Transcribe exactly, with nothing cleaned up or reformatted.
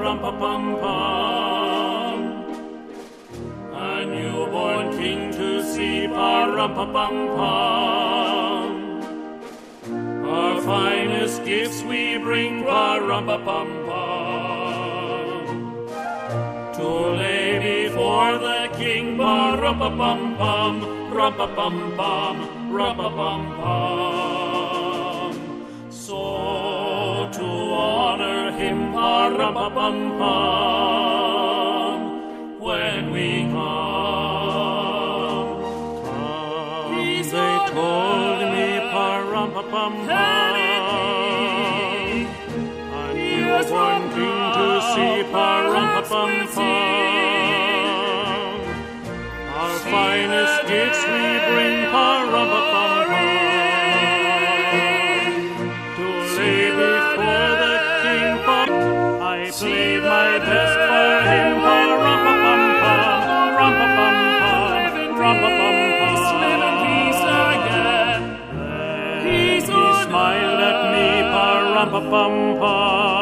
pa-rum-pa-pum-pum. A newborn king to see, pa-rum-pa-pum-pum. Our finest gifts we bring, pa-rum-pa-pum-pum. To lay before the king, pa-rum-pa-pum-pum, rum-pa-pum-pum, rum-pa-pum-pum. So to honor him, pa-rum-pa-pum-pum, when we come. Come, He's they on told high. me, pa-rum-pa-pum-pum. A Yes, newborn king to see, pa-rum-pa-pum-pum. Our finest gifts we bring, pa-rum-pa-pum-pum. To lay before the king, pa- I played my best for him, pa-rum-pa-pum-pum, rum-pa-pum-pum, rum-pa-pum-pum. Live in peace again. Then he smiled at me, pa-rum-pa-pum-pum.